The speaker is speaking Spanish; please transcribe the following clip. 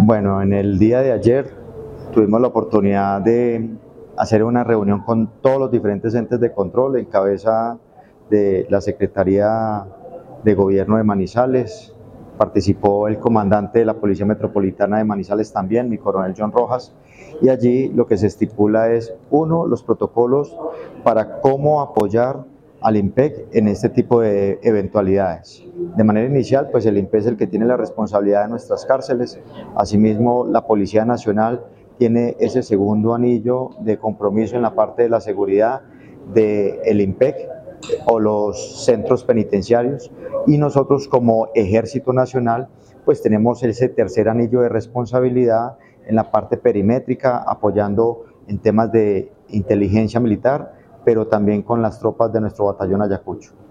Bueno, en el día de ayer tuvimos la oportunidad de hacer una reunión con todos los diferentes entes de control en cabeza de la Secretaría de Gobierno de Manizales. Participó el comandante de la Policía Metropolitana de Manizales también, mi coronel John Rojas, y allí lo que se estipula es, uno, los protocolos para cómo apoyar al IMPEC en este tipo de eventualidades. De manera inicial, pues el IMPEC es el que tiene la responsabilidad de nuestras cárceles. Asimismo, la Policía Nacional tiene ese segundo anillo de compromiso en la parte de la seguridad del IMPEC o los centros penitenciarios, y nosotros como Ejército Nacional pues tenemos ese tercer anillo de responsabilidad en la parte perimétrica, apoyando en temas de inteligencia militar, pero también con las tropas de nuestro batallón Ayacucho.